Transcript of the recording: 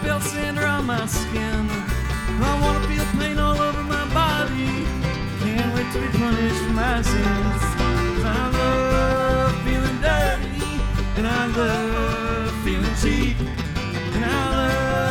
feel cinder on my skin. I wanna feel pain all over my body. Can't wait to be punished for my sins.